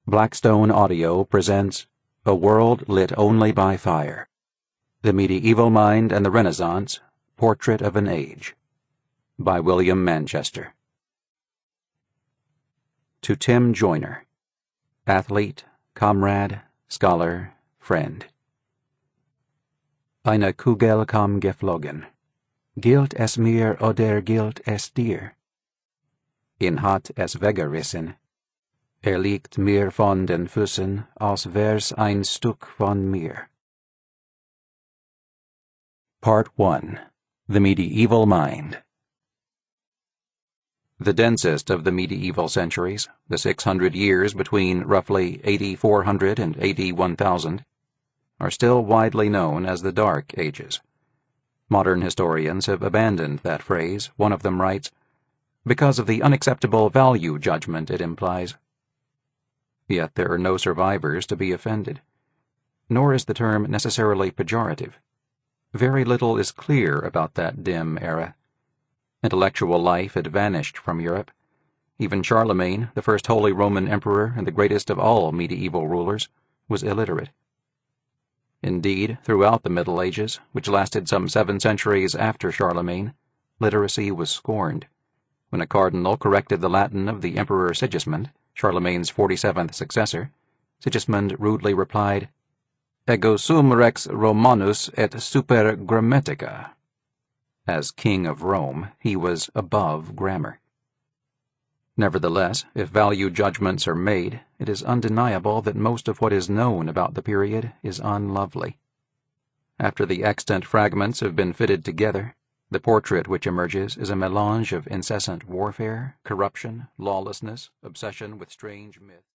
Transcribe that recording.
Blackstone Audio presents A World Lit Only by Fire. The Medieval Mind and the Renaissance, Portrait of an Age. By William Manchester. To Tim Joyner, athlete, comrade, scholar, friend. Eine Kugel kam geflogen. Gilt es mir oder gilt es dir? In hat es weggerissen. Liegt mir von den Füßen, als wär's ein Stück von mir. Part 1. The Medieval Mind. The densest of the medieval centuries, the 600 years between roughly AD 400 and AD 1000, are still widely known as the Dark Ages. Modern historians have abandoned that phrase, one of them writes, because of the unacceptable value judgment it implies. Yet there are no survivors to be offended. Nor is the term necessarily pejorative. Very little is clear about that dim era. Intellectual life had vanished from Europe. Even Charlemagne, the first Holy Roman Emperor and the greatest of all medieval rulers, was illiterate. Indeed, throughout the Middle Ages, which lasted some 7 centuries after Charlemagne, literacy was scorned. When a cardinal corrected the Latin of the Emperor Sigismund, Charlemagne's 47th successor, Sigismund rudely replied, Ego sum rex Romanus et super grammatica. As king of Rome, he was above grammar. Nevertheless, if value judgments are made, it is undeniable that most of what is known about the period is unlovely. After the extant fragments have been fitted together, the portrait which emerges is a melange of incessant warfare, corruption, lawlessness, obsession with strange myths.